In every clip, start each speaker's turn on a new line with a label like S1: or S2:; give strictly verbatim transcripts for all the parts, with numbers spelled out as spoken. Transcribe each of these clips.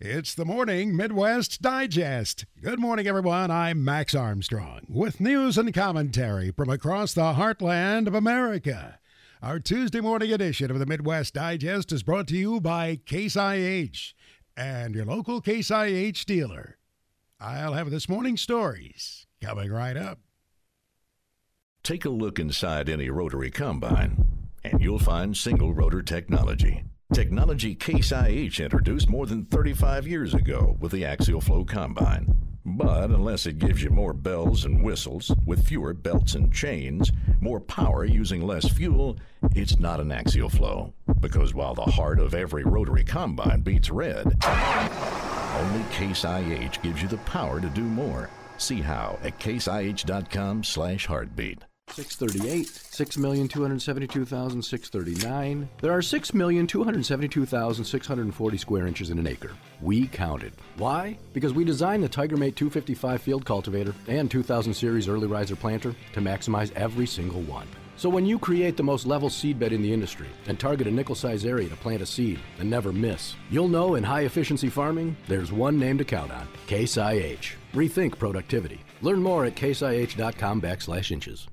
S1: It's the Morning Midwest Digest. Good morning, everyone. I'm Max Armstrong with news and commentary from across the heartland of America. Our Tuesday morning edition of the Midwest Digest is brought to you by Case I H and your local Case I H dealer. I'll have this morning's stories coming right up.
S2: Take a look inside any rotary combine, and you'll find single rotor technology. Technology Case I H introduced more than thirty-five years ago with the Axial Flow Combine. But unless it gives you more bells and whistles with fewer belts and chains, more power using less fuel, it's not an Axial Flow. Because while the heart of every rotary combine beats red, only Case I H gives you the power to do more. See how at caseih.com slash heartbeat.
S3: six thirty-eight, six million two hundred seventy-two thousand six hundred thirty-nine. There are six million two hundred seventy-two thousand six hundred forty square inches in an acre. We counted. Why? Because we designed the TigerMate two fifty-five field cultivator and two thousand series early riser planter to maximize every single one. So when you create the most level seed bed in the industry and target a nickel-size area to plant a seed and never miss, you'll know in high-efficiency farming, there's one name to count on, Case I H. Rethink productivity. Learn more at caseih.com backslash inches.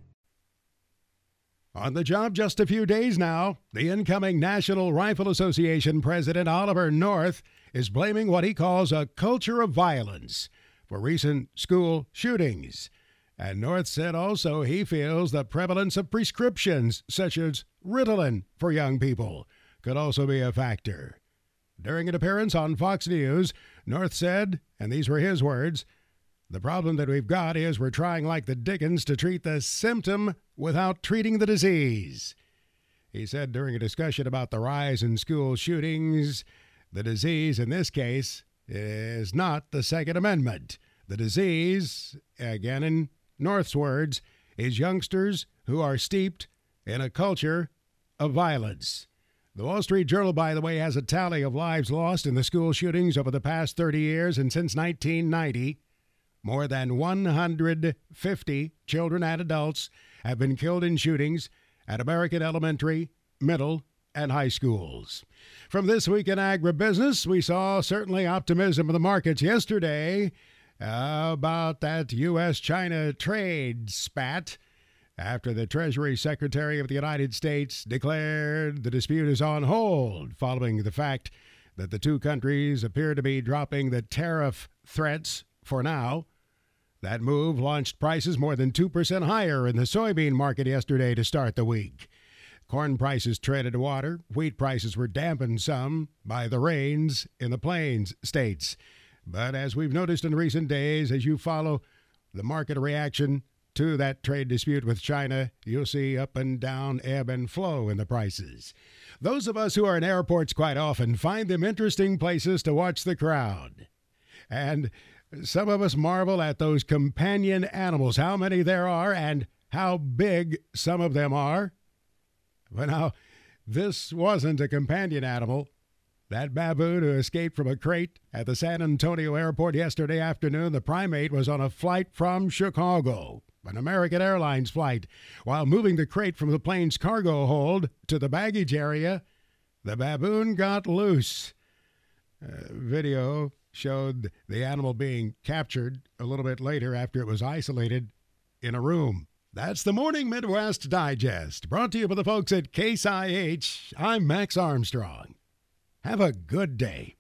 S1: On the job just a few days now, the incoming National Rifle Association President Oliver North is blaming what he calls a culture of violence for recent school shootings. And North said also he feels the prevalence of prescriptions such as Ritalin for young people could also be a factor. During an appearance on Fox News, North said, and these were his words, "The problem that we've got is we're trying like the dickens to treat the symptom without treating the disease." He said during a discussion about the rise in school shootings, the disease in this case is not the Second Amendment. The disease, again in North's words, is youngsters who are steeped in a culture of violence. The Wall Street Journal, by the way, has a tally of lives lost in the school shootings over the past thirty years, and since nineteen ninety, more than one hundred fifty children and adults have been killed in shootings at American elementary, middle, and high schools. From This Week in Agribusiness, we saw certainly optimism in the markets yesterday uh, about that U S China trade spat after the Treasury Secretary of the United States declared the dispute is on hold following the fact that the two countries appear to be dropping the tariff threats for now. That move launched prices more than two percent higher in the soybean market yesterday to start the week. Corn prices treaded water. Wheat prices were dampened some by the rains in the Plains states. But as we've noticed in recent days, as you follow the market reaction to that trade dispute with China, you'll see up and down, ebb and flow in the prices. Those of us who are in airports quite often find them interesting places to watch the crowd. And some of us marvel at those companion animals, how many there are and how big some of them are. But now, this wasn't a companion animal. That baboon who escaped from a crate at the San Antonio airport yesterday afternoon, the primate was on a flight from Chicago, an American Airlines flight. While moving the crate from the plane's cargo hold to the baggage area, the baboon got loose. Uh, video showed the animal being captured a little bit later after it was isolated in a room. That's the Morning Midwest Digest, brought to you by the folks at Case I H. I'm Max Armstrong. Have a good day.